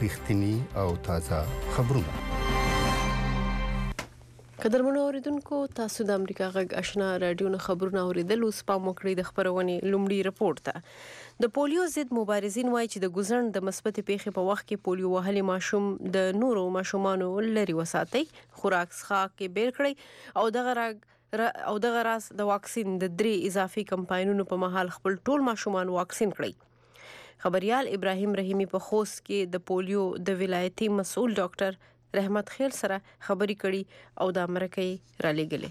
رښتینی او تازه خبرونه. قدرمنو اوریدونکو، تاسو د امریکا غږ آشنا رادیو نه خبرونه اوریدل. اوس په موکړی د خبرونې لومړی رپورټ ته. د پولیو ضد مبارزین وایي چې د ګوزن د مثبت پیښې په وخت کې پولیو وهلي ماشوم د نورو ماشومانو لري وساتي، خوراک څخه کې بیل کړي او دغه راز د واکسین د 3 اضافي کمپاینونو په مهال خپل ټول ماشومان واکسین کړي. خبريال ابراهیم رحیمی په خوست کې د پولیو د ولایتي مسؤل ډاکټر رحمت خیل سره خبرې کړي او د امریکای را لېږلې.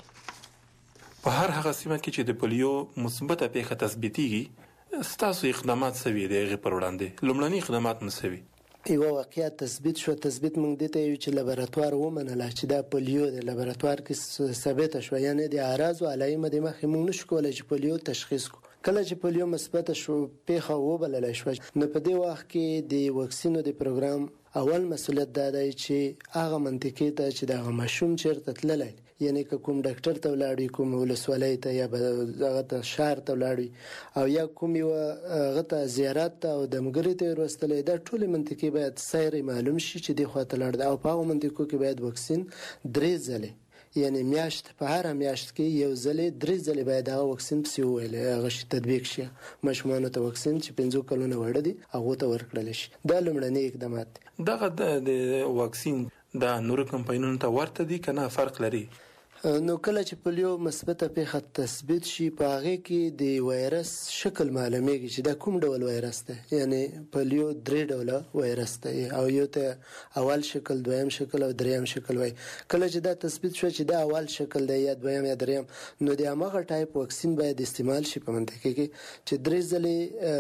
په هر هغه سیمه کې چې د پولیو مثبته پیښه تثبیتېږي، ستاسو اقدامات سوي دي غي پر وړاندې لومړني اقدامات مسوي. یو واقعیت تثبیت موږ دته یو چې لابراتوار ومنله چې دا پولیو د لابراتوار کې ثابت شو، یعنی د اعراض او علایمو د مخې موږ نشو کولای چې پولیو تشخیص کو. کله چې پولیو مثبت شو پیښه وبلل شو، نو په دې وخت کې د واکسینو د پروګرام اول مسؤلیت دا دی چې هغه منطقې ته چې دا ماشوم چیرته تللی، یعنی که کوم ډاکټر ته ولاړی، کوم ولسوالۍ ته یا هغه ته شهر ته ولاړی او یا کوم یو هغه ته زیارت ته او دمګری ته ورستلې، دا ټول منطقې باید سیر معلوم شي چې دی خواته لاړ دی او په هغه منطقو کې باید واکسین 3 ځله، یعنی میاشت په هر میاشت کې یو ځلې 3 ځلې باید هغه واکسین پسې وویل هغه شي تطبیق شي. ماشومانو ته واکسین چې 15 کلونه وړه دي هغه ته ورکړل شي. دا لومړني اقدامات. دغه د واکسین د نورو کمپاینونو ته ورته دي کنه فرق لري؟ نو کله چې پولیو مثبته پیښه تثبیت شي، په هغه کې د وایرس شکل معلومیږي چې دا کوم ډول وایرس دی. یعنی پولیو 3 ډوله وایرس دی او یو ته اول شکل، دویم شکل او دریم شکل وای. کله چې دا تثبیت شو چې دا اول شکل دی یا دویم یا دریم، نو د هغه ټایپ واکسین باید استعمال شي په منطقه کې چې 3 ځلې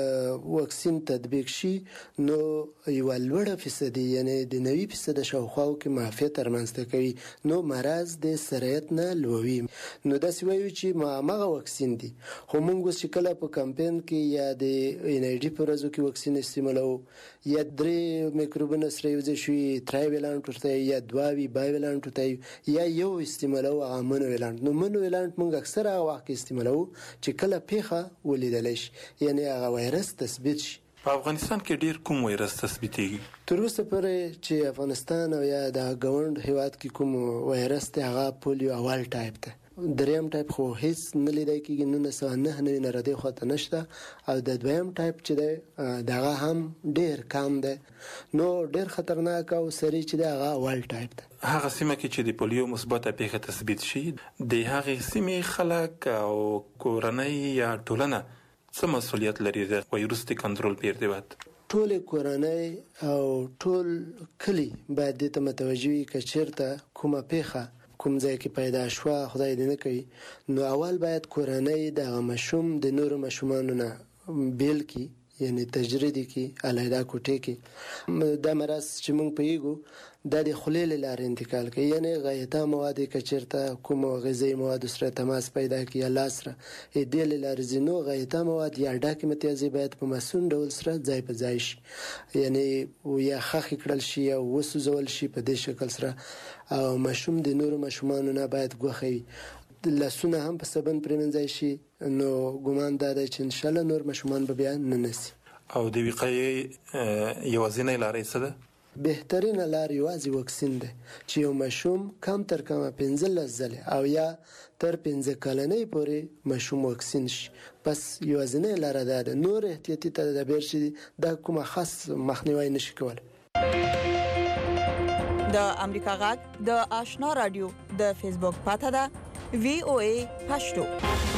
واکسین تطبیق شي. نو یو لوړه فیصدي، یعنی د 90% شاوخوا کې معافیت ترمنځته کوي، نو مرز د سرایت نه لوي. نو دا سی وایو چې ماغه واکسین دي، خو موږ چې کله په کمپاین کې یا د NID پر ورځو کې واکسین استعمالو، یا 3 میکروبونه سره یو ځای شي ترایویلانټ ورته یا 2 بایویلانټ ورته یا یو استعمالو هغه مونویلانټ. نو مونویلانټ موږ اکثره وخت استعمالو چې کله پیښه ولیدل شي، یعنی هغه وایرس تثبیت شي. په افغانستان کې ډیر کوم وایرس تثبیتېږي؟ تر اوسه پورې چې افغانستان او یا د ګوند هیواد کې کوم وایرس دی هغه پولیو اول ټایپ دی. دریم ټایپ خو هیڅ نه لیدای کېږي، 1999 نه ردی خواته نشته، او د دویم ټایپ چې دی دغه هم ډیر کم دی، نو ډیر خطرناک او سری چې دی هغه اول ټایپ دی. هغه سیمه کې چې د پولیو مثبته پیښه تثبیت شي، د هغه سیمې خلک او کورنۍ یا ټولنه څه مسؤلیت لري د وایرس د کنټرول په ارتباط؟ ټول کورنۍ او ټول کلی باید د متوجي کچیرته کومه پیښه کوم ځای کې پیدا شوه، خدای دې نه کوي، نو اول باید کورنۍ د ماشوم د نورو ماشومانو نه بیل کی، یعنی تجریدي کی علیحده کوټه کې. دا مرض چې موږ پیګو د خلیل لار انتقال کوي، یعنی غایطه مواد کچرته کوم غذایی مواد سره تماس پیدا کوي الله سره دې لار زینو غایطه مواد یا ډاکې متیازي باید په مسون ډول سره ځای په ځای شي، یعنی یا خخ کړل شي او وسوځول شي په دې شکل سره. او ماشوم د نورو ماشومانو نه باید ګوخي لاسونه هم په صابون پرېمنځای شي. نو ګومان دا دی چې ان شاء الله نور ماشومان به بیا نه نسی. او د وقایې یوازینۍ لارې څه ده؟ بهترینه لار یوازې واکسین ده چې یو ماشوم کم تر کمه 15 ځله او یا تر 15 کلنۍ پورې ماشوم واکسین شي. پس یوازینۍ لار ده، نور احتیاطي تدابیر شي دا کومه خاص مخنیوي نشي کولای. د امریکا غږ د آشنا رادیو د فیسبوک پاته ده VOA پښتو.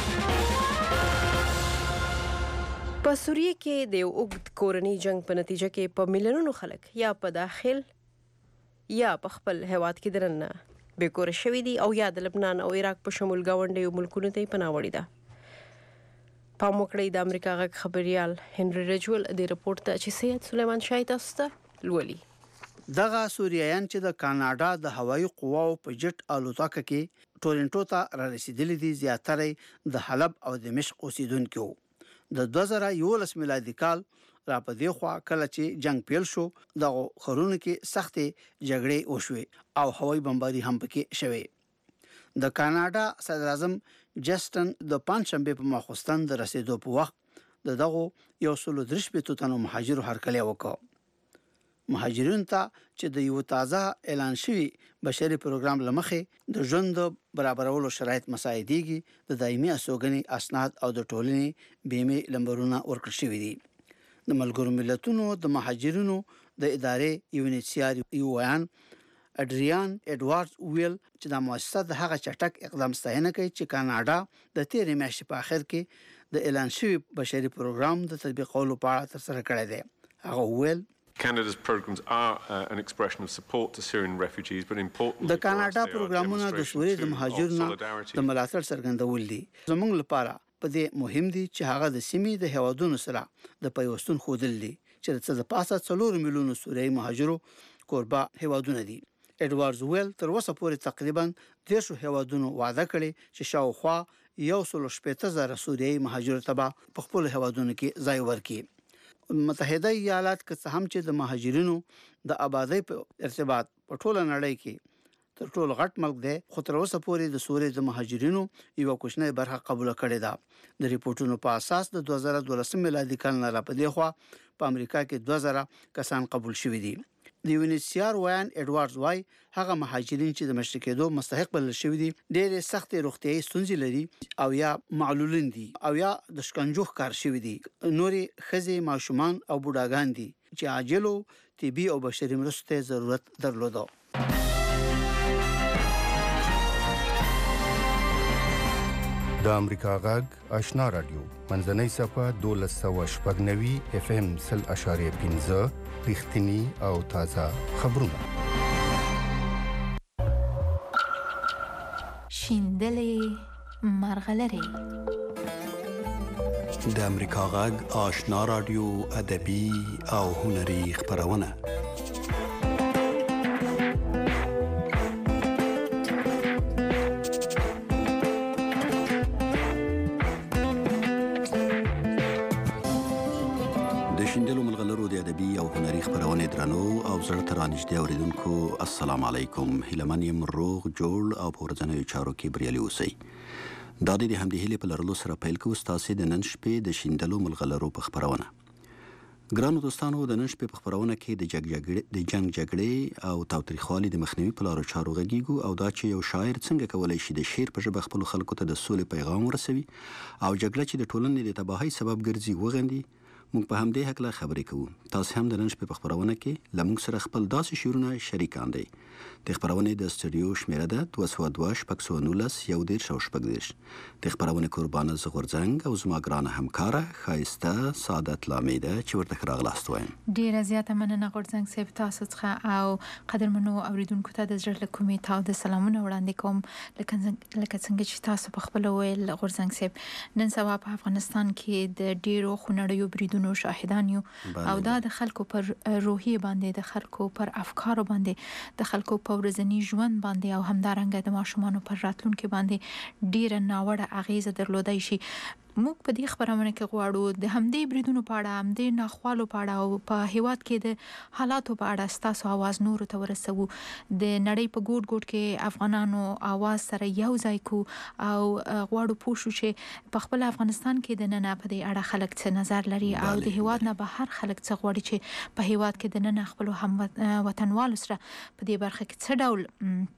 په سوریه کې د اوږد کورنۍ جنگ په نتیجه کې په میلیونونو خلک یا په داخل یا په خپل هیواد کې درنه بیکور شوي دي او یا د لبنان او عراق په شمول گاونډیو ملکونو ته پناه وړي ده. په موکړی د امریکا غږ خبريال هنري رجول د رپورت ته چې سید سلیمان شاه تاسو ته لولي. دغه سوریایان چې د کاناډا د هوایي قواو په جټ الوتکه کې ټورنټو ته را رسیدلي دي، زیاتره د حلب او دمشق اوسیدونکو. د 2011 میلادي کال را په دی خوا کله چې جنگ پیل شو، دغه خرونو کې سختې جګړې وشوې او هوایي بمباري هم پکې شوې. د کاناډا صدر اعظم جسټن د پنځشنبه په ماخوستن د رسیدو په وخت دغه 130 تنو مهاجرو هرکلی وکړ. مهاجرینو ته چې د یو تازه اعلان شوی بشري پروګرام لمخې د ژوند برابرولو شرایط مساعدېږي د دایمي استوګنې اسناد او د ټولنې بیمه لمبرونه ورکړل شوی دي. د ملګرو ملتونو د مهاجرینو د ادارې UNHCR UN اډریان اډوارډز ویل چې د مؤسسه د هغه چټک اقدام ستاینه کوي چې کاناډا د تیرې میاشتې په اخر کې د اعلان شوی بشري پروګرام د تطبیقولو په اړه ترسره کړی دی. هغه ویل Canada's programs are an expression of support to Syrian refugees, but importantly, د کاناډا پروګرامونه د سوریې د مهاجرینو د ملاتړ څرګندول دي. زموږ لپاره په دې مهم دي چې هغه د سیمې د هیوادونو سره د پیوستون خودل دي چې د څه د پاسه 4 میلیون سوریې مهاجرو کوربه هیوادونه دي. اډوارډز ویل تر اوسه پورې تقریبا 10 هیوادونو وعده کړې چې شاوخوا 180,000 سوریې مهاجرو ته په خپل هیوادونو کې ځای ورکړي. متحده ایالات که څه هم چې د مهاجرینو د آبادی په ارتباط په ټوله نړۍ کې تر ټولو غټ ملک دی، خو تر اوسه پورې د سوریې د مهاجرینو یو کوچنی برخه قبول کړې ده. د ریپورتونو په اساس د 2012 میلادي کال نه را پدې خوا په امریکا کې 2000 کسان قبول شوي دي. د UNHCR وایان اډوارډز وای هغه مهاجرین چې د مشرق کېدو مستحق بلل شوي دي ډېر سخت روغتيایي ستونزې لري او یا معلولین دي او یا د شکنجو ښکار شوي دي. نوري خزي ماشومان او بوډاګان دي چې عاجلو طبي او بشري مرستو ته ضرورت درلوده. د امریکا غږ آشنا رادیو منځنۍ صفه 1290 FM 0.5 رښتینی او تازه خبرونه. شیندلې مرغلرې د امریکا غږ آشنا رادیو ادبي او هنري خبرونه. درنو او زړه ته رانږدې اوریدونکو السلام علیکم. هیلمن یم روغ جوړ او په ورځنیو چارو کې بریالي اوسئ. دا د همدې هیلې په لرلو سره پیل کوو ستاسې د نن شپې د شیندلو ملغلرو په خپرونه. ګرانو دوستانو، د نن شپې په خپرونه کې د جنگ جګړې او تاوتریخوالي د مخنیوي په لارو چارو غږیږو او دا چې یو شاعر څنګه کولی شي د شعر په ژبه خپلو خلکو ته د سولې پیغام ورسوي او جګړه چې د ټولنې د تباهۍ سبب ګرځي وغندي. موږ په همدې هکله خبرې کوو. تاسو هم د نن شپې په خپرونه کې له موږ سره خپل داسې شعرونه شریکان دي. د خپرونې د سټوډیو شمیره ده 202 شپږ 114 د خپرونې قربانه زه غورځنګ او زما ګرانه همکاره ښایسته سعادت لامیده چې ورته ښه راغلاست وایم. ډیره زیاته مننه غورځنګ صاحب تاسو څخه او قدرمنو اوریدونکو ته د زړه له کومې تاو د سلامونه وړاندې کوم. لکه څنګه چې تاسو په خپل ویل غورځنګ صاحب نن سبا په افغانستان کې د ډیرو خونړیو بریدونو شاهدان یو او دا د خلکو پر روحي باندې، د خلکو پر افکارو باندې، د خلکو په ورځني ژوند باندې او همدارنګه د ماشومانو پر راتلونکو باندې ډیره ناوړه اغیزه درلودای شي. موږ په دې خبرونه کې غواړو د همدې بریدونو په اړه، همدې ناخوالو په اړه او په هیواد کې د حالاتو په اړه ستاسو आवाज نور ته ورسوو. د نړۍ په ګوټ ګوټ کې افغانانو आवाज سره یو ځای کو او غواړو پوه شو چې په خپل افغانستان کې د نن په دې اړه خلک څه نظر لري او د هیواد نه بهر خلک څه غواړي چې په هیواد کې د نن خپل هم وطنوالو سره په دې برخه کې څه ډول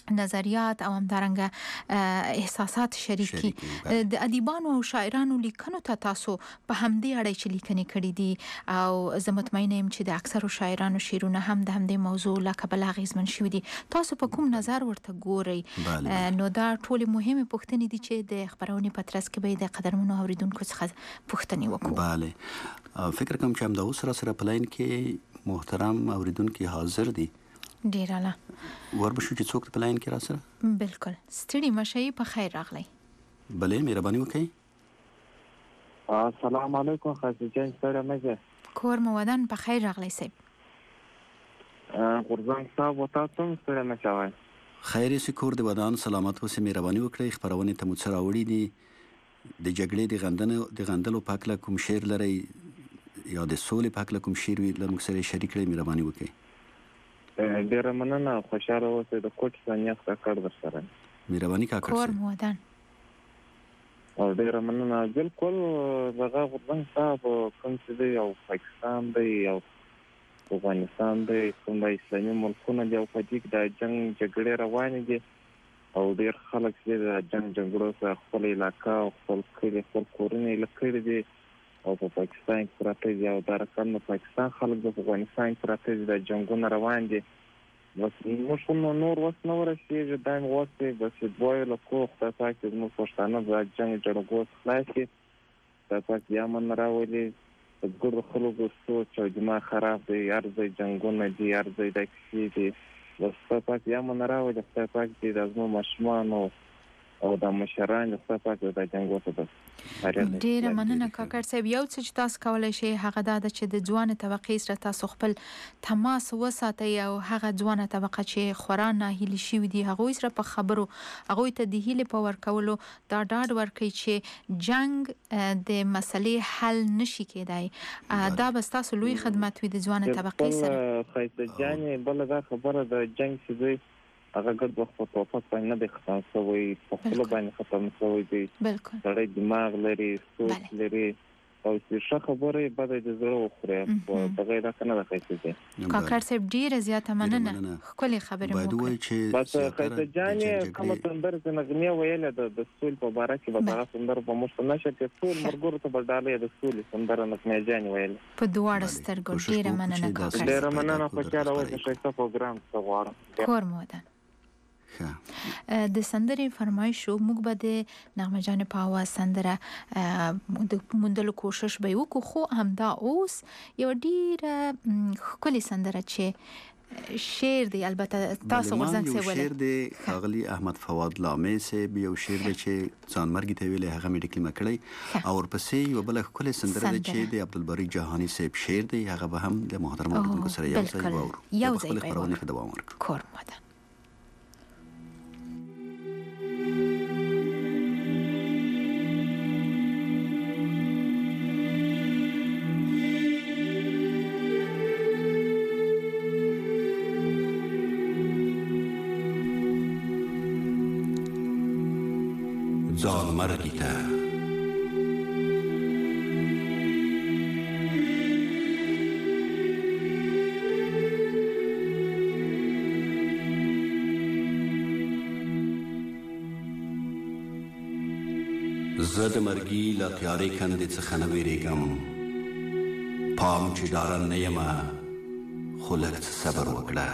نظریات او همدارنګه احساسات شریک کی. د ادیبانو او شاعرانو لیکنو ته تاسو په همدې اړه چې لیکنې کړې دي او زه مطمئنه یم چې د اکثرو شاعرانو شعرونه هم د همدې موضوع لکه بل اغیزمن شوي دي. تاسو په کوم نظر ورته ګورئ؟ نو دا ټول مهمه پوښتنې دي چې د خبرونې په ترڅ کې به د قدرمنو اوریدونکو څخه پوښتنې وکړو. بله، فکر کوم چې هم د سره په لاین کې محترم اوریدونکو حاضر دي. ډیر اعلی. وربشو چې څوک په لاین کې را سره؟ بالکل. ستړي مشي په خیر راغلی. بلې مهرباني وکړئ. السلام علیکم خاص جان سره مزه کور مودان په خیر راغلی صاحب. غورځنګ صاحب تاسو سره مچوي. خیر سي کور د ودان سلامت وسه مهرباني وکړئ. خبرونه ته مو سره وړي دي د جګړې د غندلو پاکله کوم شعر لري یا د سولې پاکله کوم شعر وي لمغ سره شریک کړئ. مهرباني وکړئ. ډیره مننه. خوشاله اوسئ. د کوټ ثانیه کار در سره مهرباني کاکړ کور مودان او ډیره مننه. بالکل دغه غورځنګ صاحب کوم څه دی او پاکستان دی او افغانستان دی، کوم اسلامي ملکونه دي او په دې کې د جنگ جګړې روانې دي او ډېر خلک چې د جګړو سره خپل علاقه او خپل کلي خپل کورونه یې لکړي دي او په پاکستان کې پراته دي او دا رقم د پاکستان خلک د افغانستان کې پراته دي، د جنګونه روان دي. بس موږ نور وس نه ورسېږي، دا مې غوښتې بس دوی له کوه خدای پاک دې زموږ پښتانه د جنګ جګړو خلاص کړي، خدای پاک دې امن راولي. د ګردو خلکو سوچ او دماغ خراب دی، هر ځای جنګونه دي، هر ځای دا کیسې دي. بس خدای پاک دې امن راولي، خدای پاک دې د زموږ ماشومان او د مشران خدای پاک دې د جنګ وته بس. ډیره مننه کاکړ صاحب. یو څه چې تاسو کولای شئ هغه دا ده چې د ځوان طبقې سره تاسو خپل تماس وساتئ او هغه ځوان طبقه چې خورا ناهیلي شوي دي هغوی سره په خبرو هغوی ته د هیلې په ورکولو دا ډاډ ورکړئ چې جنگ د مسلې حل نشي کېدای. دا به ستاسو لوی خدمت وي د ځوان طبقې سره. خایسته جانې بله دا خبره د جنگ چې دی هغه ګرد وخت په توپک باندې نه دی ختم شوی، په خپله باندې ختم شوی دی. سړی دماغ لري، سوچ لري او چې ښه خبره یې بده د زړه وخوري، دغه دا که نه ده ښایسته دی. کاکړ صاحب ډېره زیاته مننه، ښکلې خبرې مو وکړې. بس ښایسته جانې کومه سندره چې نغمې ویلې د سولې په باره کې به هغه سندره به موږ ته نشر کړي، ټول ملګرو ته به ډالۍ د سولې سندره نغمې جانې ویلې په دواړه سترګو. ډېره مننه کاکړ صاحب، ډېره مننه. خوشحاله اوسئ، ښایسته پروګرام ته غواړم. کور مو ودان. د سندرې فرمایشو موږ به د نغمه جان په اواز سندره د موندلو کوشش به وکړو، خو همدا اوس یو ډیره ښکلې سندره چې شعر دی، البته تاسو غوښتنه څه ولې شعر دی ښاغلي احمد فواد لامي صاحب یو شعر دی چې ځانمرګي ته ویلې هغه مې ډکلمه کړی او ورپسې یو بل ښکلې سندره ده چې د عبدالباری جهانی صاحب شعر دی، هغه به هم د محترم اوریدونکو سره یو ځای واورو، یو خپل خبرونه ته دوام ورکړو. کور مده ځانمرګي ته زه د مرګي له تیارې کندې څخه نه ویرېږم، پام چې ډارن نه یمه خو لږ څه صبر وکړه،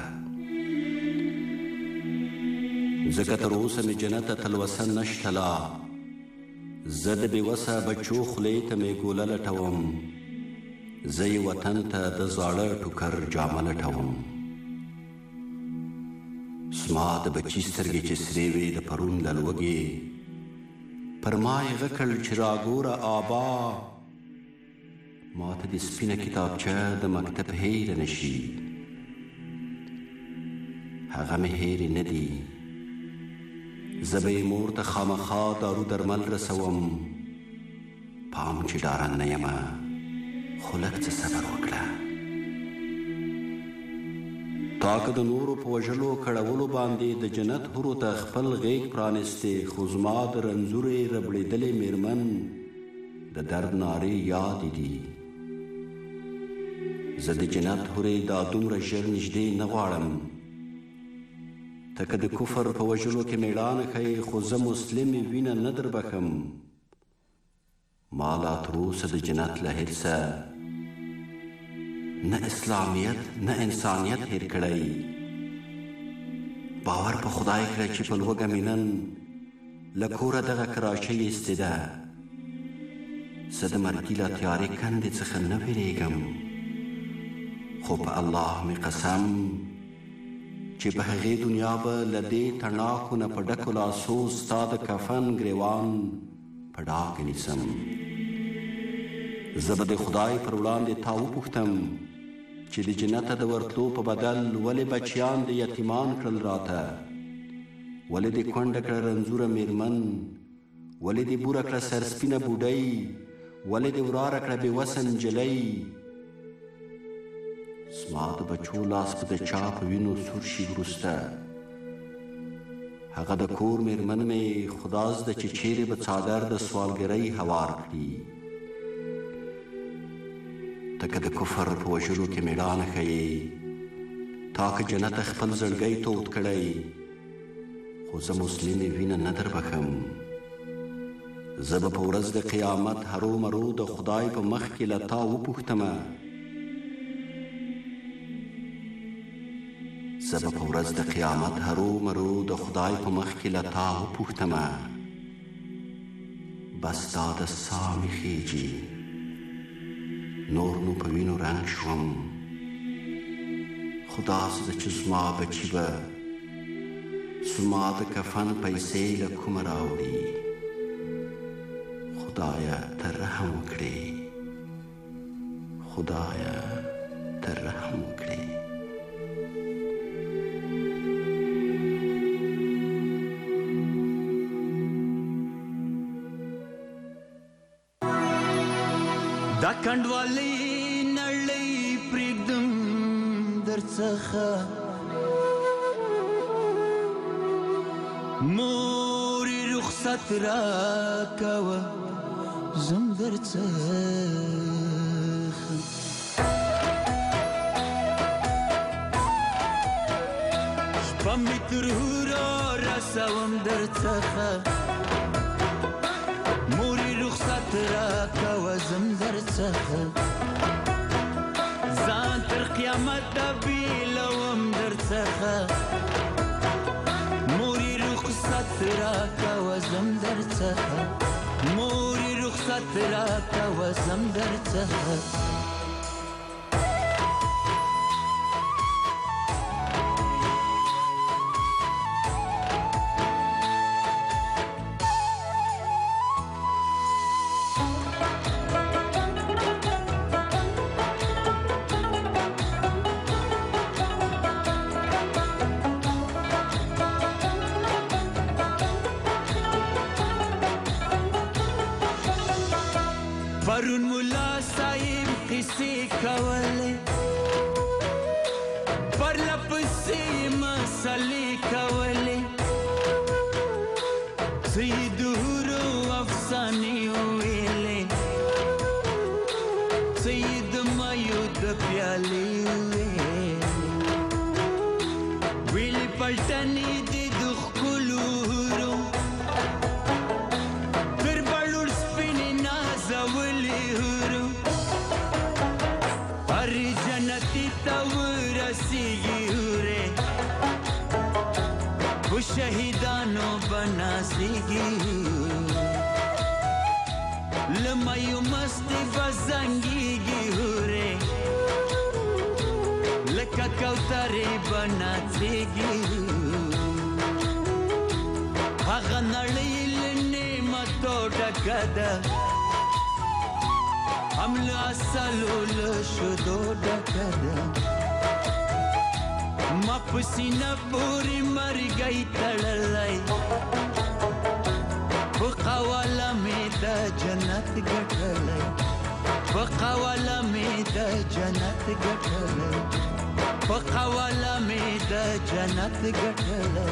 ځکه تر اوسه مې جنت ته تلوسه نشته لا، زه د بېوسه بچو خولې ته مې ګوله لټوم، زه یې وطن ته د زاړه ټوکر جامه لټوم، زما د بچي سترګې چې سرې وې د پرون له لوږې، پر ما یې غکړ چې راګوره آبا، ما ته د سپینه کتابچه د مکتب هیره نشي، هغه مې هیرې نه دي، زه به یې مور ته خامخا دارو درمل رسوم، پام چې ډارن نه یمه خو لږ څه صبر وکړه، تا که د نورو په وژلو کړولو باندې د جنت حورو ته خپل غیږ پرانستې، خو زما د رنځورې ربړېدلې میرمن د درد نارې یادې دي، زه د جنت حورې دا دومره ژر نږدې نه غواړم، ته که د کفر په وژلو کې میړانه ښیې خو زه مسلمې وینه نه در بخم، ما لا تروسه د جنت له حرصه نه اسلامیت نه انسانیت هیر کړی، باور په خدای کړه چې په لوږه مې نن له کوره دغه کراچۍ ایستې ده، زه د مرګي له تیارې کندې څخه نه ویرېږم، خو په الله مې قسم چې په هغې دنیا به له دې تڼاکو نه په ډکو لاسو ستا د کفن ګریوان په ډاګ نیسم، زه به د خدای پر وړاندې تا وپوښتم چې د جنت د ورتلو په بدل ولې بچیان د یتیمان کړل راته، ولې د کونډه کړه رنځوره میرمن، ولې د بوره کړه سرسپینه بوډۍ، ولې د وراره کړه بېوسه نجلۍ، زما د بچو لاس به د چا په وینو سور شي وروسته، هغه د کور میرمن مې خدا زده چې چیرې به څادر د سوالګرۍ هوار کړي، ته که د کفر په وژلو کې مېړانه ښیې، تا که جنت خپل زړګی تود کړی، خو زه مسلمې وینه نه در بخم. زه به په ورځ د قیامت هرومرو د خدای په مخ کې له تا وپوښتمه، زه به په ورځ د قیامت هرومرو د خدای په مخ کې له تا وپوښتمه، بس دا د ساه مې خیجي، نور نو په وینو رنګ شوم. خو داسې ده چې زما بچي به زما د کفن پیسې له کومه راوړي. خدایه ته رحم وکړې، خدایه ته رحم وکړې. دا کنډوالۍ نړۍ پرېږدم درڅخه، مورې رخصت راکوه زم درڅخه. شپه مې تر هورو رسوم درڅخه، مورې رخصت راکوه زم درڅخه. ځان تر قیامته بیلوم درڅخه، مورې رخصت راکوه زم درڅخه، مورې رخصت راکوه زم درڅخه. پرون ملا صاحب قصې کولې، پرله پسې مسلې کولې، سید هورو افسانې ویلې، سید مایو د پیالې ویلې، ویلې پلټنې دې د ښکلو هورو تر بړوړ سپینې نازولې هورو، هر جنتي ته ورسیږي هورې، خو شهیدانو به نازیږي له مایو مستې به زنګېږي هورې، لکه کوترې به ناڅېږي. هغه نړۍ له نعمتو ډکه ده، هم له عسلو له شیدو ډکه ده. ما په سینه پورې مرګی تړلی، په قواله مې د جنت ګټلی، په قواله مې د جنت ګټلی، په قواله مې د جنت ګټلی.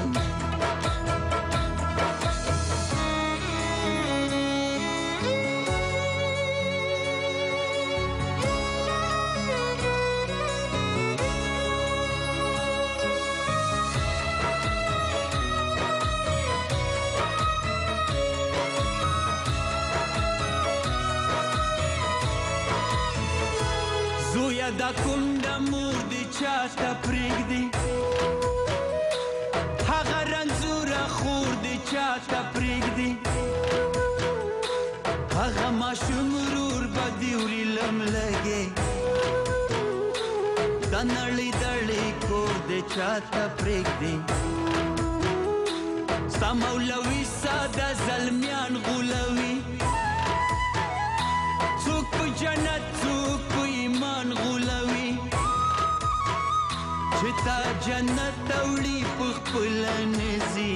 زویا دا کونډه مور دې چاته پرېږدي، هغه رنځوره خور دې چاته پرېږدي، هغه ماشوم ورور به دې وړي لملګې، دا نړۍ دړې کور دې چاته پرېږدي. ستا مولوي ساده زلمیان غولوي، څوک په جنت څوک په ایمان غولوي، چې تا جنت ته وړي په خپله نځي،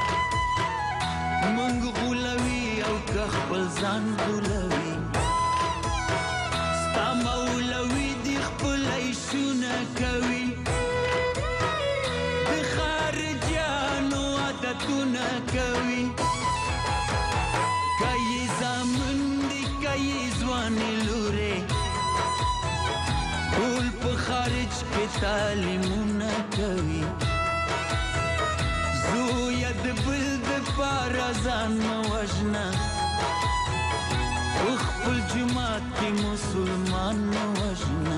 مونږ غولوي او که خپل ځان غولوي. ستا مولوي دې خپل عیشونه کوي، د خارجیانو عادتونه کوي، که یې زامن دي که یې ځوانې لورې، لپاره ځان مه وژنه خپل جماعت کې مسلمان مه وژنه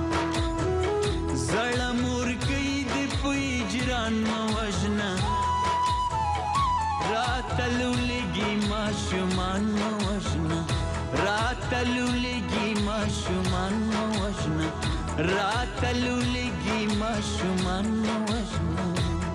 زړه مورکۍ دې په اجران مه وژنه راته لولګي ماشومان مه وژنه راته لولګي ماشومان مه وژنه راته لولګي ماشومان مه وژنه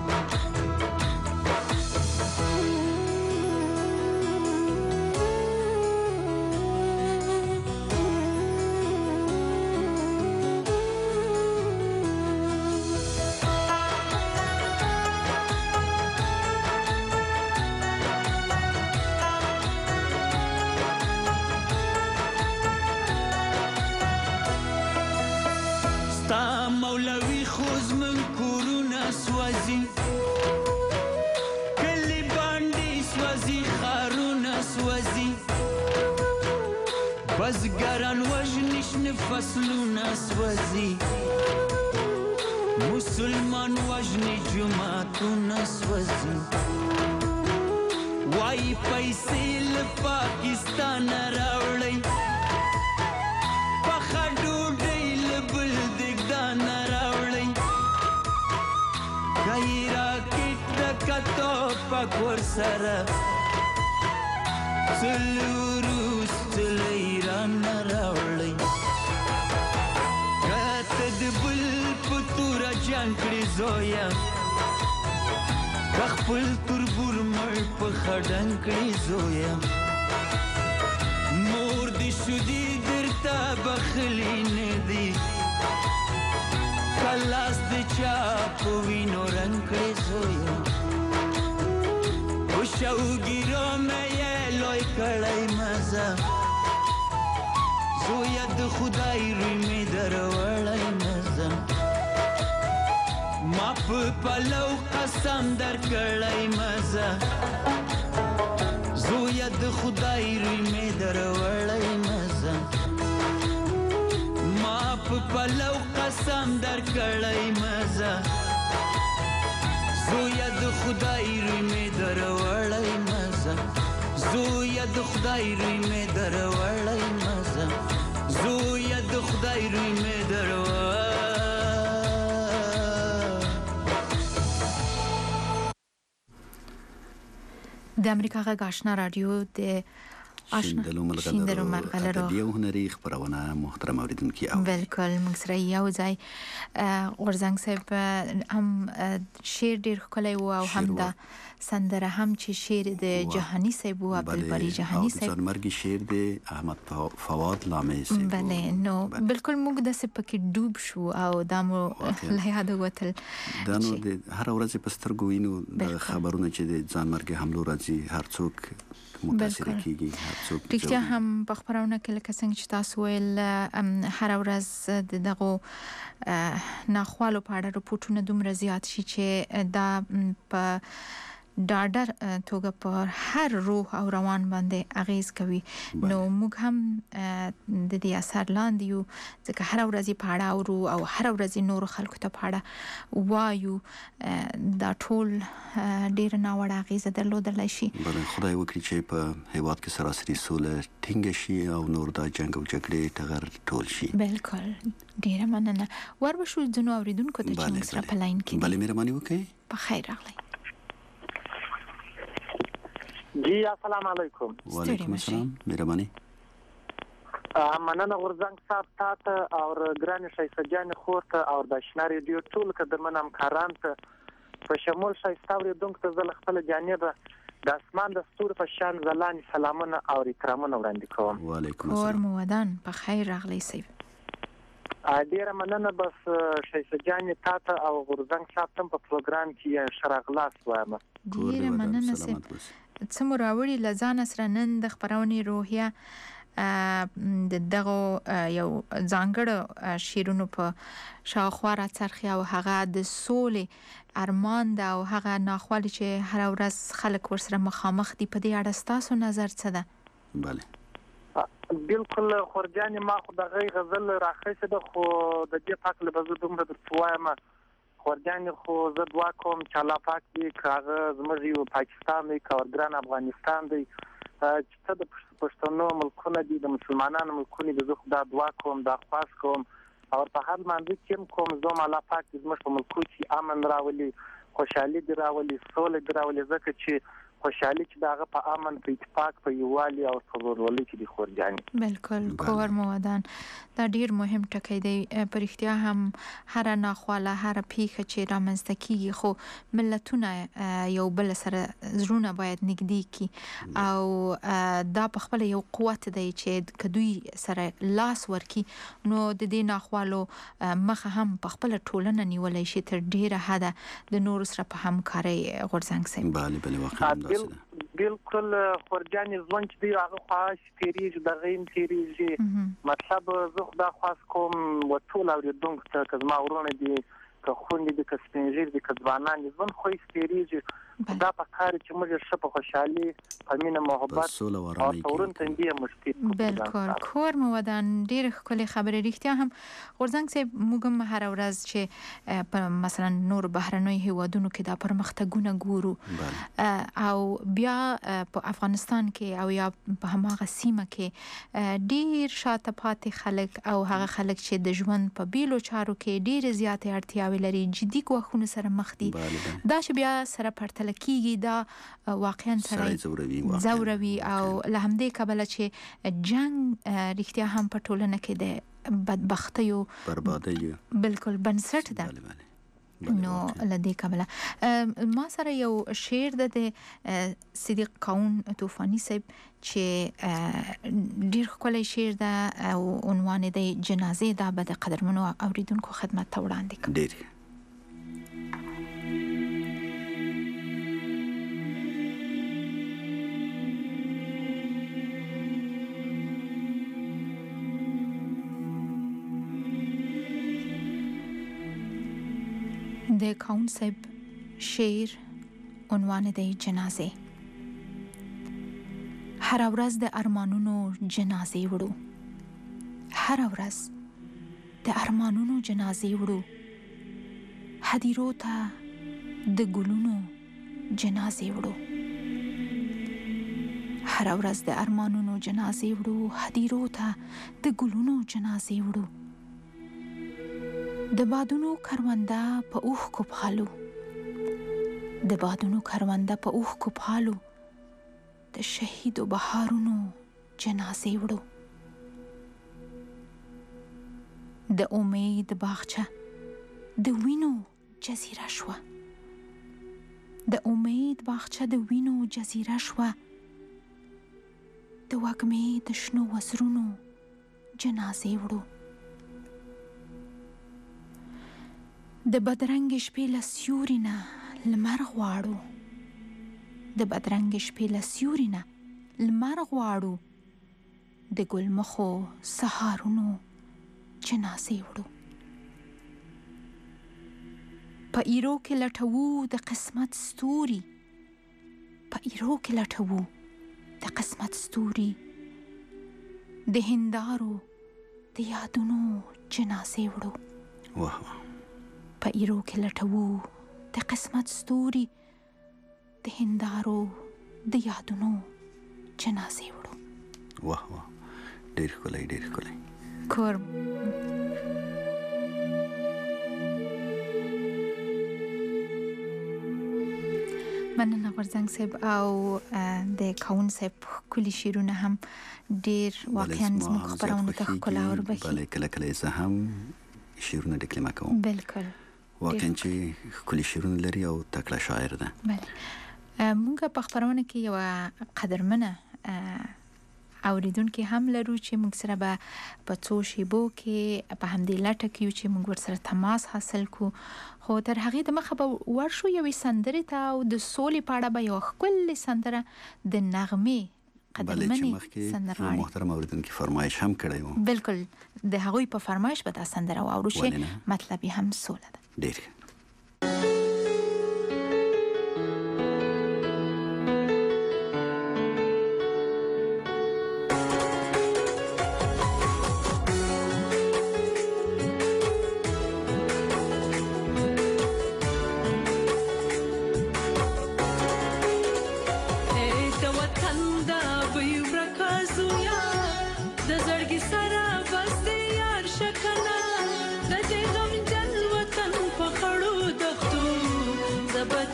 مولوی خوز من کورونه سوځي کلی باندې سوځي خارونه سوځي بزګران وژني شنه فصلونه سوځي مسلمان وژني جماعتونه سوځي وای پیسې له پاکستان راوړي پخه ډوډۍ له بل دګدان راوړي کای راکټ کتو پک ور سره څلوروس چل ایران راوړي کته د بل پتور جان کړی زویا خپل تربور مړ په خډن کړی زویا مور دې شودي درته بخلی نه دی کلاس دې چا په وینو رنگ کړی زویا او شوګیرو مې لوی کړی مزه زویا د خدای روی مې دروړی مزه ما په پلو قسم در کړی مزه زویا د خدای روی مې دروړی مزه ما په پلو قسم در کړی مزه زویا د خدای روی مې دروړی مزه زویا د خدای روی مې دروړی مزه زویا د خدای روی مې دروړی د امریکا غږ آشنا رادیو د شیندلو ملغلرو ادبي او هنري خبرونه محترم اوریدونکو او بالکل موږ سره یو ځای غورزنګ صاحب هم شعر ډیر ښکلی و او هم د سندره هم چې شعر د جهانی صاحب او عبدالباری جهانی صاحب ځانمرګي شعر د احمد فواد لامي صاحب بله نو بالکل موږ د سپکې ډوب شو او دا مو له یاد وتل دا نو د هر ورځ په سترګو وینو د خبرونه چې د ځانمرګي حملو راځي هر څوک متاثر کیږي هر څوک رښتیا هم په خبرونه کې لکه څنګه چې تاسو ویل هر ورځ دغه ناخوالو په اړه رپورټونه دومره زیات شي چې دا په ډاډر توګه په هر روح او روان باندې اغیز کوي نو موږ هم د دې اثر لاندې یو ځکه هر ورځ په اړه اورو او هر ورځ نور خلکو ته په اړه وایو دا ټول ډیر ناوړه اغیز درلودلی شي بل خدای وکړي چې په هیواد کې سراسري سوله ټینګ شي او نور دا جنگ او جګړې ټغر ټول شي بالکل ډیر مننه وربشو ځنو اوریدونکو ته چې سره په لاین کې بله مهرباني وکړئ په خیر راغلی جی السلام علیکم وعلیکم السلام مهرباني مننه غورځنګ صاحب تاسو او ګران شایسته جان خورته او د آشنا رادیو ټول قدرمن همکاران ته په شمول شایسته اوریدونکو ته زل خپل جانبه د اسمان د ستوري په شان زلاني سلامونه او احترامونه وړاندې کوم وعلیکم السلام السلام ودان په خیر راغلی صاحب ډیره مننه بس شایسته جان تاسو او غورځنګ صاحب تم په پروګرام کې شراغلاس وایم ډیره مننه صاحب څومره راوړي لزان سره نن د خبرونې روحیه د دغه یو ځانګړو شیرونو په شاوخوا راڅرخي او هغه د سولې ارمان دا او هغه ناخوالي چې هر ورځ خلک ورسره مخامخ دي په دې اړه تاسو نظر څه ده بله بالکل خورجان ما خو دغه غزل راخیسه ده خو د دې پاک له بزو دومره درتوایم خو خورجان خو زه دعا کوم چې الله پاک دې کاغه زموږ یو پاکستان دی او ګران افغانستان دی چې ته د پښتنو ملکونه دي د مسلمانانو ملکونه دي زه خدا دعا کوم دا خواست کوم او په هر باندې چې کوم زوم الله پاک دې زموږ په ملکو کې امن راولي خوشحالي دې راولي سوله دې راولي ځکه چې خوشحالي چې داغه په امن په اتفاق په یووالي او ورورولۍ کې دي خورجانې بالکل کور مودان دا ډیر مهم ټکی دی په رښتیا هم هر ناخواله هر پیښه چې رامنځته کیږي خو ملتونه یو بل سره زړونه باید نږدې کی او دا په خپل یو قوت دی چې کدوې سره لاس ورکی نو د دې ناخوالو مخه هم په خپل ټولنه نیولای شي تر ډیره حده د نور سره په همکاري غورځنګ سي بله واقعا بالکل خورجان ځوان چې دی هغه خواش تیریږي د غیم تیریږي مطلب زه خدا خواست کوم وټول اوریدونکو ته که زما ورونه دي که خوندې دي که سپینږیري دي که ځوانان دي ځوان خو یې تیریږي دا په کار چې موږ ښه په خوشحالي په مینه محبت او تورن تندې مشتي بالکل کور مودان ډېر ښکلې خبرې رښتیا هم غورځنګ صاحب موږ هم هره ورځ چې په مثلا نور بهرنیو هیوادونو کې دا پرمختګونه ګورو او بیا په افغانستان کې او یا په هماغه سیمه کې ډېر شاته پاتې خلک او هغه خلک چې د ژوند په بیلو چارو کې ډېر زیاتې اړتیاوې لري جدي ګواښونو سره مخ دي دا چې بیا سره پرتله کیږي دا واقعا سره زوروي او له همدې کبله چې جنگ رښتیا هم په ټولنه کې د بدبختیو بربادیو بالکل بنسټ ده نو لدې کبله ما سره یو شعر د صدیق قاون طوفانی صاحب چې ډیر ښکلی شعر ده او عنوان دی جنازې دا به د قدرمنو اوریدونکو خدمت ته وړاندې کوم ډیر د قاون صاحب شعر عنوان دی جنازه هر ورځ د ارمانونو جنازه وړو هر ورځ د ارمانونو جنازه وړو هدیرو ته د ګلونو جنازه وړو هر ورځ د ارمانونو جنازه وړو هدیرو ته د ګلونو جنازه وړو د بادونو کرونده په اوښ کو پالو د بادونو کرونده په اوښ کو پالو د شهید و بهارونو جنازې وړو د امید باغچه د وینو جزیره شوه د امید باغچه د وینو جزیره شوه د وږمې د شنو وزرونو جنازې وړو د بدرنګ شپې له سیوري نه لمر غواړو د بدرنګ شپې له سیوري نه لمر غواړو د ګلمخو سهارونو جنازې وړو په ایرو کې لټوو د قسمت ستوري په ایرو کې لټوو د قسمت ستوري د هندارو د یادونو جنازې وړو واه په ایرو کې لټوو د قسمت ستوري د هندارو د یادونو جنازې وړو واه واه ډېر ښکلی ډېر ښکلی کور مننه غورځنګ صاحب او د قاون صاحب کلی شعرونه هم ډېر واقعا زموږ خپرونه ته ښکلا وربښي بله کله کله زه هم شعرونه ډیکلیمه کوم بالکل واقعا چې ښکلي شعرونه لري او تکړه شاعر ده مونږ په خپرونه کې یو قدرمنه اوریدونکو هم لرو چې موږ سره به په څو شیبو کې په همدې لټه کې چې موږ ورسره تماس حاصل کو خو تر هغې دمخه به ورشو یوې سندرې ته او د سولې په اړه به یوه ښکلې سندره د نغمې قدرمنې سندرغاړې محترم اوریدونکو فرمایش هم کړی و بالکل د هغوی په فرمایش به دا سندره واورو چې مطلب یې هم سوله ده ډېر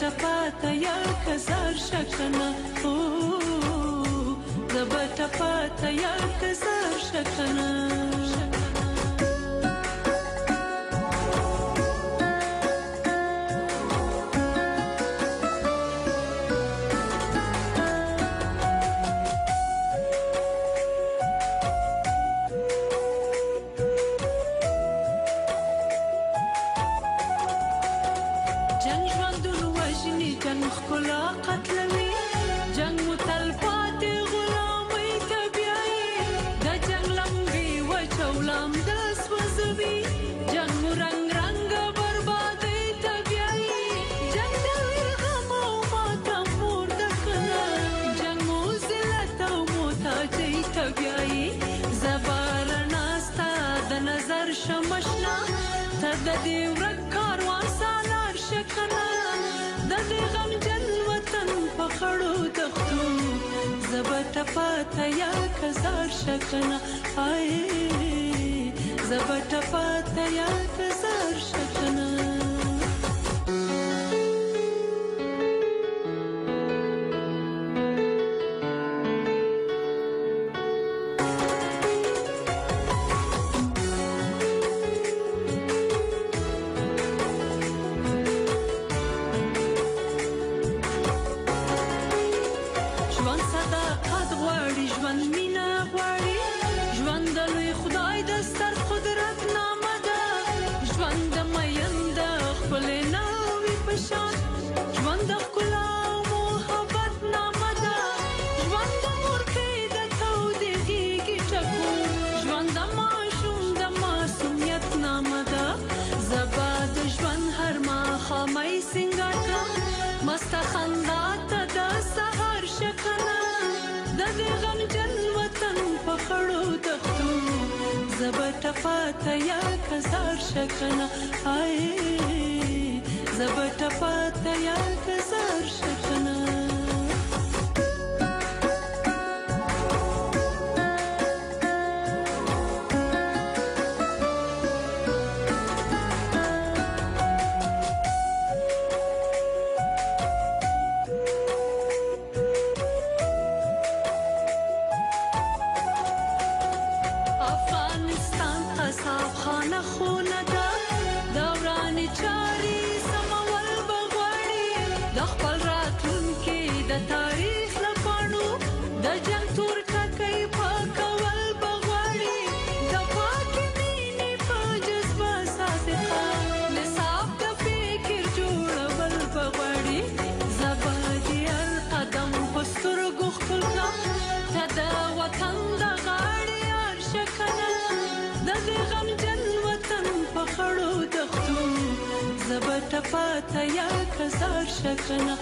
زبټپاته یا کزار شکنه زبټپاته یا کزار شکنه زبټپاته یا کزار شکنه زبټپاته یا کزار شکنه زبټپاته یا کزار شکنه زبټپاته یا کزار شکنه زبټپاته یا کزار شکنه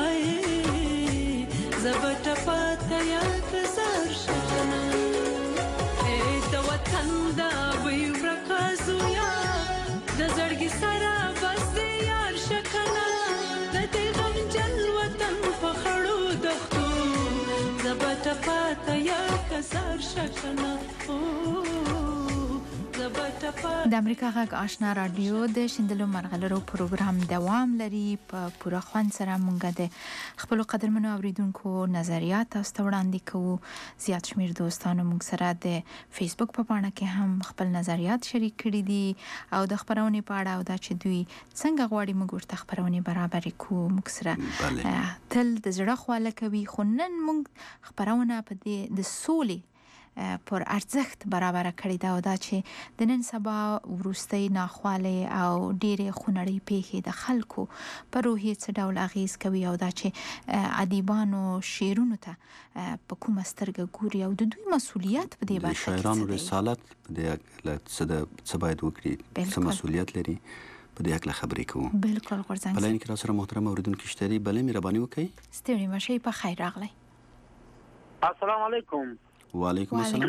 زبټپاته یا کزار شکنه د وطن د وی ورکازو یا د زړګي سره بس د یار شکنه د دې غم جن وطن په خړو دښتو زبټپاته یا کزار شکنه د امریکا غږ آشنا رادیو د شندلو مرغلرو پروګرام دوام لري په پوره خوند سره مونږ د خپل قدرمنو اوریدونکو نظریات تاسو وړاندې کوو زیات شمیر دوستانو مونږ سره د فیسبوک په پاڼه کې هم خپل نظریات شریک کړي دي او د خبرونې په اړه او دا چې دوی څنګه غواړي موږ ورته خبرونه برابر کوو مونږ سره تل د زړه خواله کوي خو نن مونږ خبرونه په د سولې پر ارزښت برابر کړی دا او دا چې د نن سبا ورستۍ ناخواله او ډېرې خونړۍ پیښې د خلکو په روحیه څه ډول اغیز کوي او دا چې ادیبانو شعرونو ته په کومه سترګه ګوري او د دوی مسؤلیت په دې باندې شاعرانو رسالت په دې څه باید وکړي څه مسؤلیت لري په دې اړه خبرې کوو بالکل غورځنګ بلای کې را سره محترم اوریدونکو شتري بلې مهرباني وکړئ ستړي مشي په خیر راغلی السلام علیکم وعلیکم السلام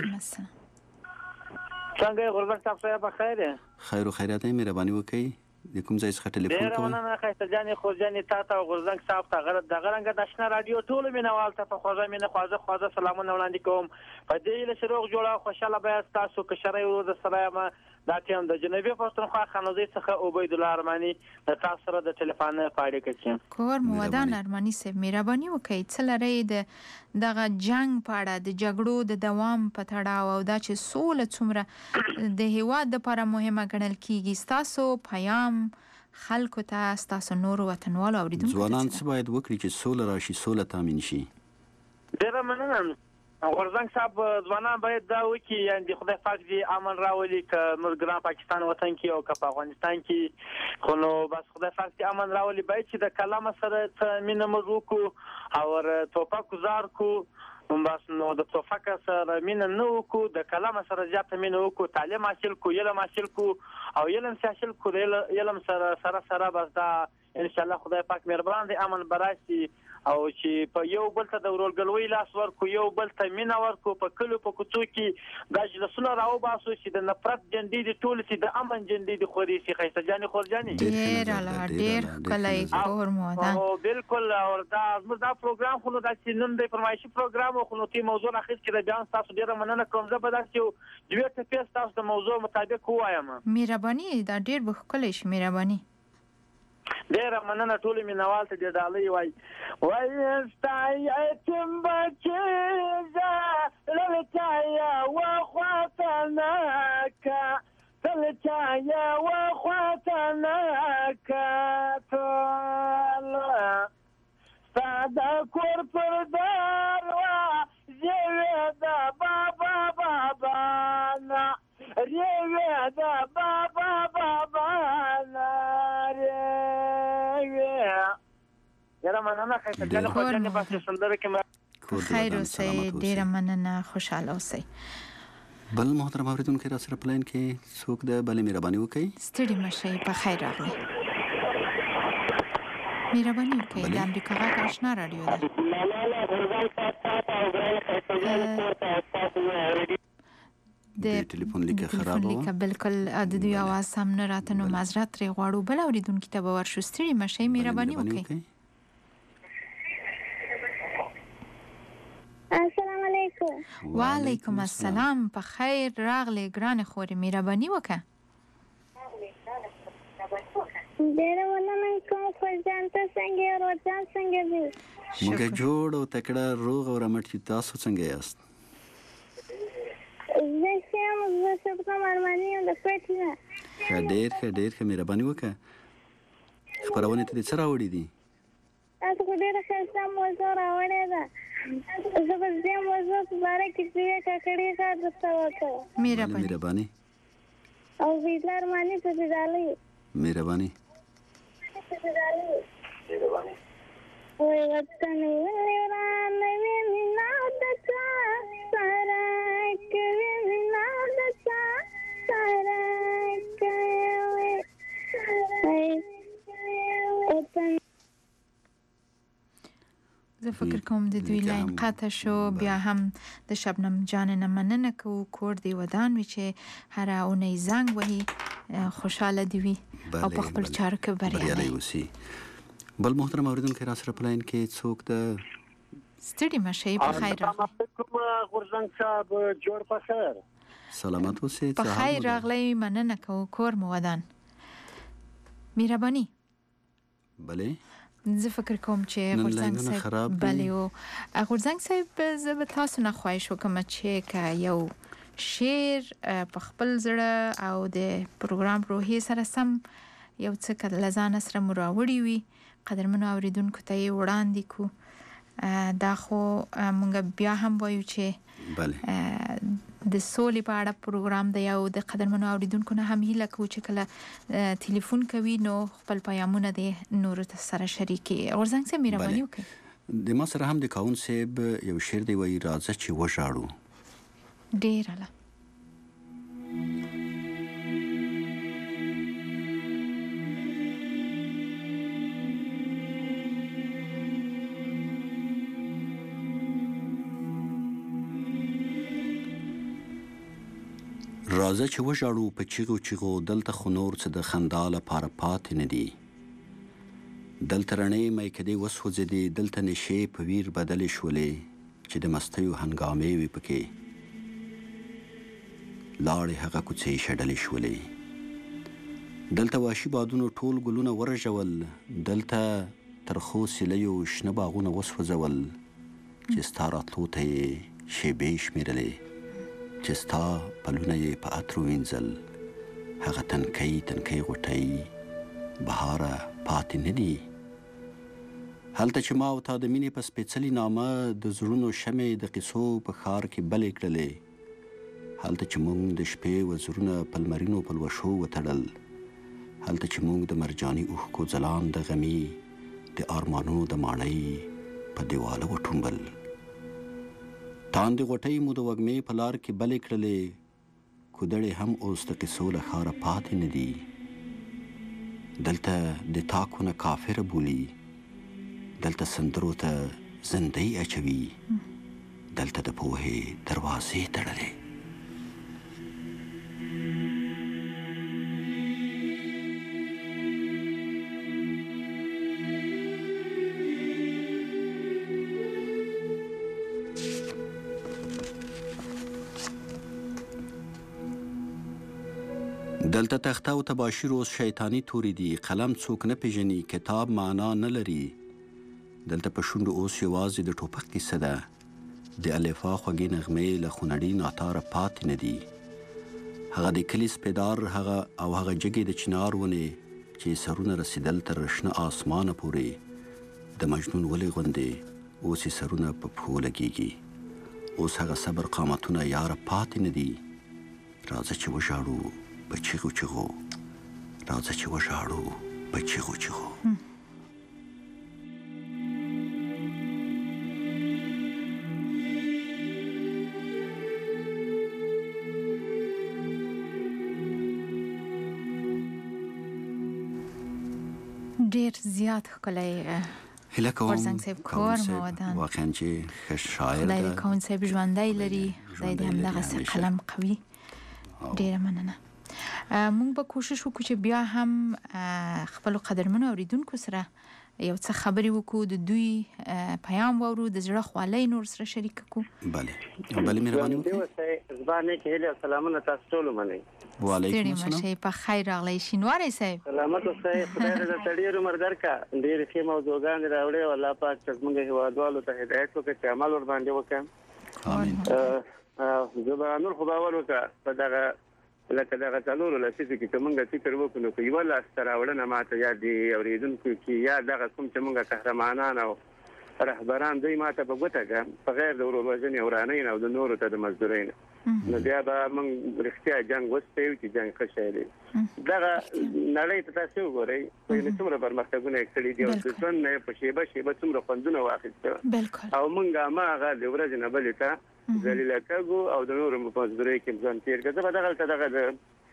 څنګه غربت تاسو په خیر خیر او خیرات مهرباني وکړئ د کوم ځای څخه ټلیفون کوئ ډیره خیرته جانې خو جانې تاسو غرزنګ صاحب ته غلط د غرنګ د آشنا رادیو ټول مینوال ته په خوځه مینه خوازه سلامونه وړاندې کوم په دې له شروع جوړه خوشاله بیا تاسو که شرای ورو د سلام دا ټیم د جنوبي پښتونخوا خانوزي څخه عبید الله ارماني د تاسو سره د ټلیفون په اړه کې کور مودان ارماني صاحب مهرباني وکړئ څه لري دغه جنگ په اړه د جګړو د دوام په تړاو او دا چې سوله څومره د هیواد لپاره مهمه ګڼل کیږي تاسو پیام خلکو ته تاسو نور وطنوالو اوریدونکو ځوانان څه باید وکړي چې سوله راشي سوله تامین شي ډیره مننه غورزنګ صاحب ځوانان باید دا وکړي یعنی د خدای پاک دې امن راولي که موږ ګران پاکستان وطن کې او که په افغانستان کې خو نو بس خدای پاک دې امن راولي باید چې د کلام سره مینه موږ وکړو او توپک گزار کو بس نو د توفق سره مینه نه وکړو د کلام سره زیاته مینه وکړو تعلیم حاصل کو علم حاصل کو او علم حاصل کو علم سره بس دا ان شاء الله خدای پاک مهربان دی امن براسي او چې په یو بل ته د ورولګلوي لاس ورکو یو بل ته مینه ورکو په کلو په کوڅو کې د جلسونو راو باسو چې د نفرت جندې دي ټول چې د امن جندې دي خوري سي خیسه جاني خورجاني ډیر کله کور مودان او بالکل او دا موږ دا پروګرام خو نو د سینن د فرمایشي پروګرام خو نو تی موضوع اخیس کې د بیان تاسو ډیره مننه کوم زه به دا چې دوی ته پیس تاسو د موضوع مطابق وایم مهرباني دا ډیر بخښلې شي مهرباني ډیره مننه ټول مینوال ته د ډالۍ وای استای اتم بچا للتایا وخواتناک للتایا وخواتناک طلا ساده کور پر دار وا زیدا بابا بابا نا ریدا بابا بابا نا خیر اوسئ ډیره مننه خوشاله اوسئ بل محترم اوریدونکو را سره پلان کې څوک د بلې مهرباني وکړي ستړي مشئ په خیر راغلی مهرباني وکړئ د امریکا غږ آشنا رادیو ده د ټلیفون لیکه خراب و بالکل د دوی आवाज هم نه راته نو معذرت ترې غواړو بل اوریدونکو ته به ورشو ستړي مشئ مهرباني وکړئ السلام علیکم وعلیکم السلام په خیر راغلی ګرانه خورې مهرباني وکړه ډیره مننه کوم خپلجان ته څنګه روزان څنګه دي موږ جوړ او تکړه روغ او رمټ تاسو څنګه یاست زه سبقه مرمانی د پټه ډېر مهرباني وکړه خبرونه ته څه راوړي دي تاسو خو ډېر ښه موضوع راوړی ده زه به دې موضوع په باره کې چې کاکړي کار درته وکړم مهرباني او ویډلا ارماني ته دې ډالۍ مهرباني وای وطن ولران وینا دچا سارا کوي وینا دچا سارا کوي وطن زه فکر کوم د دوی لاین قطع شو بیا هم د شبنم جان نه مننه کوو کور دی ودان وی چې هر اونۍ زنګ وهي خوشاله دی وي او په خپل چارو کې بریالي اوسي بل محترم اوریدونکو را سره پلاین کې څوک د ستړي مشئ په خیر کوم غورزنګ صاحب جوړ په خیر سلامت اوسئ په خیر راغلی مننه کوو کور مو ودان مهرباني بله زه فکر کوم چې غورزنګ صاحب بله او غورزنګ صاحب زه به تاسو نه خواهش وکم چې یو شعر په خپل زړه او د پروګرام روحي سره سم یو څه لزان سره مراوړي وي قدرمنو اوریدونکو ته یې وړاندې کو دا خو مونږ بیا هم وایو چې د سولې په اړه پروګرام دی او د قدرمنو اوریدونکو نه هم هیله کوو چې کله ټلیفون کوي نو خپل پیغامونه د نورو سره شریکي غورزنګ صاحب مهرباني وکړئ د ما سره هم د کاون صاحب یو شعر دی وایي راځه چې وژاړو ډیر اله راځه چې وژاړو په چیغو چیغو دلته خو نور څه د خندا لپاره پاتې نه دي دلته رڼې میکدې وسوځېدې دلته نشې په ویر بدلې شولې چې د مستیو هنګامې وي پکې لاړې هغه کوڅې شډلې شولې. دلته وحشي بادونو ټول ګلونه ورژول، دلته ترخو سیلیو شنه باغونه وسوځول، چې ستا راتلو ته یې شیبې شمېرلې، چې ستا پلونه یې په عطرو وینځل. هغه تنکۍ تنکۍ غوټۍ بهاره پاتې نه دي. هلته چې ما او تا د مینې په سپېڅلي نامه د زړونو شمې د قصو په ښار کې بلې کړلې، هلته چې موږ د شپې وزرونه په لمرینو پلوشو وتړل، هلته چې موږ د مرجاني اوښکو ځلان د غمي د آرمانونو د ماڼۍ په دیواله وټومبل. تاندې غوټۍ مو د وږمې په لار کې بلې کړلې، کودړې هم اوس د قصو له ښاره پاتې نه دي. دلته د تاکونه کافر بولي، دلته سندرو ته زندۍ اچوي، دلته د پوهې دروازې تړلې. دلته تخته او تباشیر اوس شیطانی توري دي، قلم څوک نه پیژني، کتاب معنا نه لري. دلته په شونډو اوس یوازې د ټوپک کیسه ده، د الفا خوږې نغمې له خونړي ناتاره پاتې نه دي. هغه د کلي سپېدار هغه او هغه جګې د چنار ونې چې سرونه رسېدل تر شنه آسمانه پورې، د مجنون ولې غوندې اوس یې سرونه په پښو لګېږي. اوس هغه صبر قامتونه یاره پاتې نه دي. راځه چې وژاړو په چیغو چیغو، راځه چې وژاړو په چیغو چیغو. ډیر زیات ښکلی هیله کوم غورځنګ صاحب کور مو ودان، واقعا چې ښه شاعر خدای ده. دې کون صاحب ژوندی لري، خدای دې همدغسې قلم قوي. ډیره مننه. موږ به کوشش وکړو چې بیا هم خپلو قدرمنو اوریدونکو سره یو څه خبرې وکړو، د دوی پیام واورو، د زړه خوالی نور سره شریک کړو. بله مهرباني وکړئ. زبانه کې هیله سلامونه تاسو ټول منئ. وعلیکم السلام. ستړي په خیر راغلی شینواری صاحب. سلامت اوسئ، خدای دې د ډېر عمر درکړه، ډېرې ښې موضوعګانې راوړې او الله پاک زموږ هېوادوالو ته هدایت وکړي چې عمل ورباندې وکړي. آمین. زه به نور خو باور وکړه په دغه لکه دغه څلورو لسیزو کې چې موږ فکر وکړو نو یوه لاسته راوړنه ماته یا د اورېدونکو کې یا دغه کوم چې موږ قهرمانان او رهبران دوی ماته په ګوته کړه په غیر د وروروژنې او ورانۍ نه او د نورو ته د مزدورۍ نه، نو بیا به موږ رښتیا جنګ وستیو چې جنګ ښه شی دی. دغه نړۍ ته تاسو وګورئ څومره پرمختګونه یې کړي دي او د ژوند نه په شیبه شیبه څومره خوندونه واخیسته او موږ هماغه د ورځې نه بلې ته ذلیله کېږو او د نورو په مزدورۍ کې ځان تېر کړو. زه به دغه د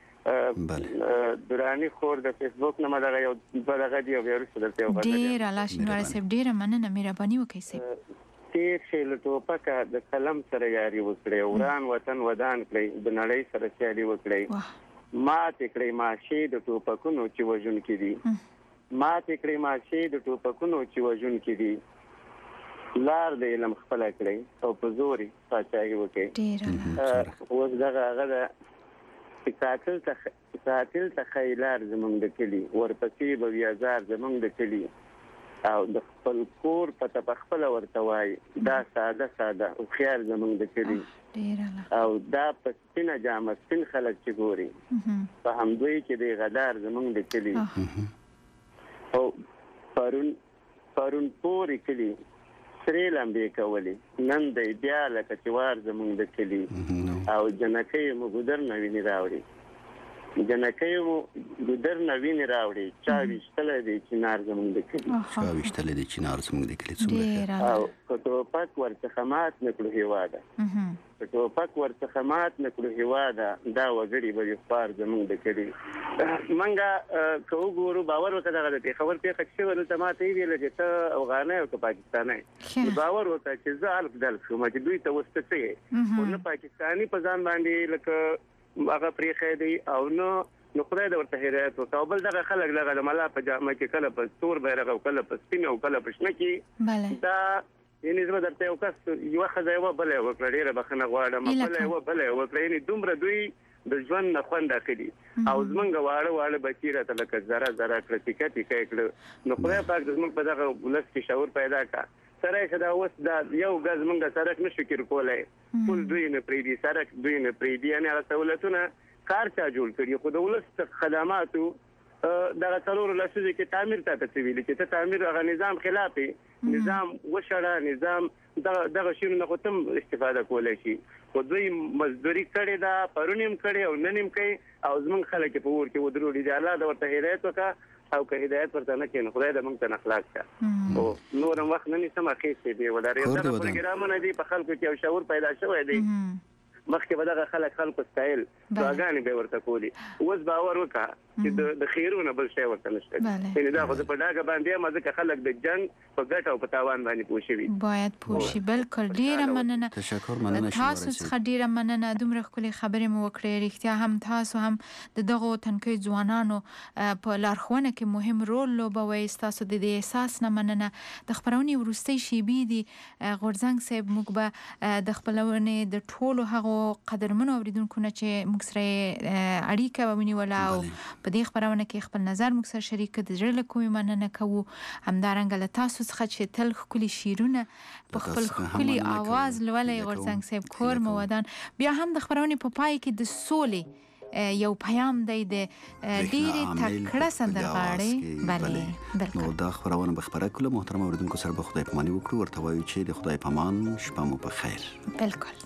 دراني خور د فیسبوک نه دغه یو دغه دی او وروسته درته یو ډېر الله شینواری صاحب ډېره مننه، مهرباني وکړئ صاحب. تیر شي له ټوپکه د قلم سره یاري وکړئ، وران وطن ودان کړئ، د نړۍ سره سیالي وکړئ، ماتې کړئ ماشې د ټوپکونو چې وژونکي دي، ماتې کړئ ماشې د ټوپکونو چې وژونکي دي، لار د علم خپله کړئ او په زور یې پاچاهي وکړئ. اوس دغه هغه ده چې قاتل ته خیلار زمونږ د کلي، ورپسې به ویازار زمونږ د کلي، او د خپل کور پته په خپله ورته وایي دا ساده ساده هوښیار زمونږ د کلي، او دا په سپینه جامه سپین خلک چې ګوري په همدوی کې دی غدار زمونږ د کلي، او پرون پورې کلي سرې لمبې کولې، نن دی بیا لکه چې وار زمونږ د کلي، او جنکۍ مو ګودر نه وینې راوړي، جنکۍ مو ګودر نه وینې راوړي، چا ویشتلی دی چنار زمونږ د کلي، چا ویشتلی دی چنار زمونږ د کلي. څومره او که ټوپک ورڅخه مات نه کړو هېواده، که ټوپک ورڅخه مات نه کړو هېواده، دا وګړي به وي خوار زمونږ د کلي. موږ که وګورو باور وکړه دغه د پېښور پېښه چې شوې دلته ما ته یې ویله چې ته افغانی او که پاکستانی، باور وکړه چې زه الف دلف شوم چې دوی ته اوس ته څه یې، خو نه پاکستاني په ځان باندې لکه هغه پرېښی دی او نه نو خدای دې ورته هدایت وکړه. او بل دغه خلک دغه د ملا په جامه کې کله په تور بیرغ او کله په سپین او کله په شنه کې، دا یعنې زه به درته یو کس یوه ښځه یې وه بله یې وکړه، ډېره بښنه غواړم، بله یې وه بله یې وکړه، یعنې دومره دوی د ژوند نه خوند اخلي او زمونږ واړه بچی راته لکه ذره کړه نو خدای پاک زمونږ په دغه ولس کې شعور پیدا کړه سره شدا اوس دا یو غز مونږ سره نشو کېر کولای ټول دوی نه پریدي سره دوی نه پریدي یعنی سہولتونه کار چا جوړ کړي خو د ولس خدماتو دغه څلور لسیزو کې تعمیر ته تسویل چې ته تعمیر هغه نظام خلافي نظام وشړه نظام دغه شی نه کوم استفاده کولای شي خو دوی مزدوري کړي دا پرونیم کړي او ننیم کوي او زمونږ خلک په ور کې ودرولي دي الله دا ورته هدایت وکړه او که هدایت ورته نه کین خدای دې موږ ته اخلاق کا او نور وخت نه سم اخیستې دی ولاره دا پروګرامونه دي په خلکو کې یو شعور پیدا شوی دی مخکې به دغه خلک ستایل دعاګانې به ورته کولي اوس باور وکړه چې د خیرونه بل شی ورته نشته یعنی دا خو په ډاګه باندې مزه خلک د جنگ په ګټه او په تاوان باندې پوښي باید پوښي بالکل ډیره مننه تشکر مننه تاسو څخه ډیره مننه دومره خولي خبرې مو وکړې رښتیا هم تاسو هم د دغه تنکي ځوانانو په لارښوونه کې مهم رول لوبوي تاسو د دې احساس نه مننه د خبرونې ورستي شیبي دي غورزنګ صاحب موږ به د خپلونې د ټولو هغه قدرمنو اوریدونکو نه چې موږ سره اړیکه ونیوله او په دې خبرونه کې خپل نظر موږ سره شریک کړي د زړه کومې مننه کوو همدارنګه له تاسو څخه چې تل خولي شیرونه په خپل خولي आवाज لولې غورزنګ صاحب کور مودان بیا هم د خبرونې په پای کې د سولې یو پیام دی د ډېرې تکړه سندرغاړي بله نو دا خبرونه به خبره کړو محترم اوریدونکو سره به خدای پاماني وکړو ورته وایو چې د خدای پامان شپه مو په خیر بالکل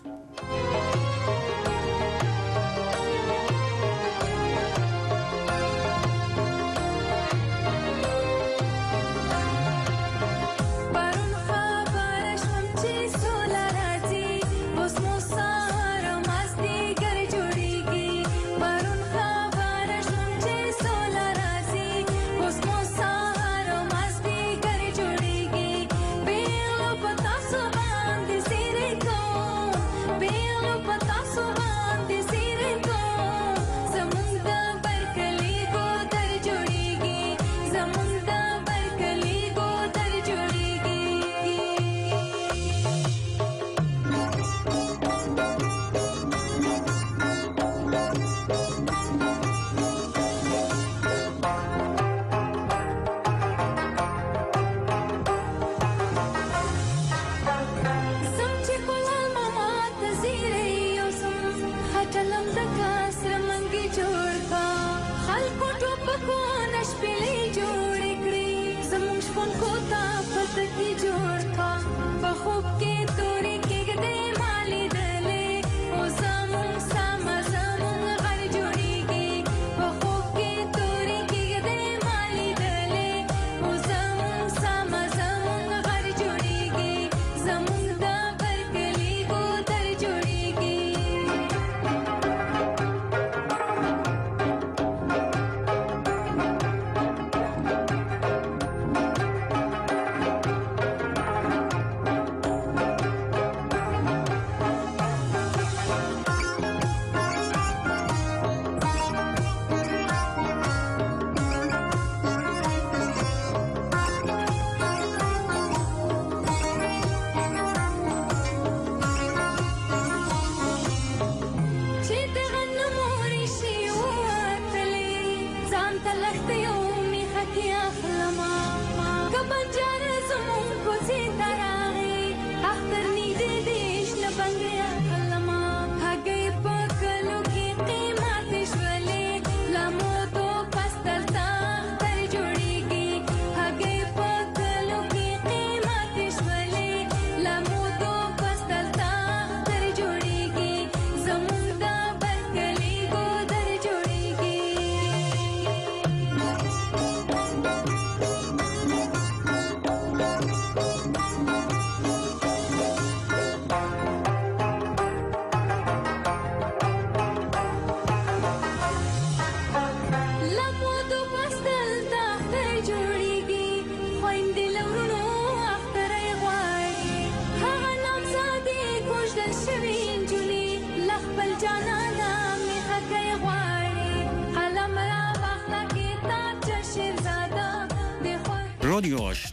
خوب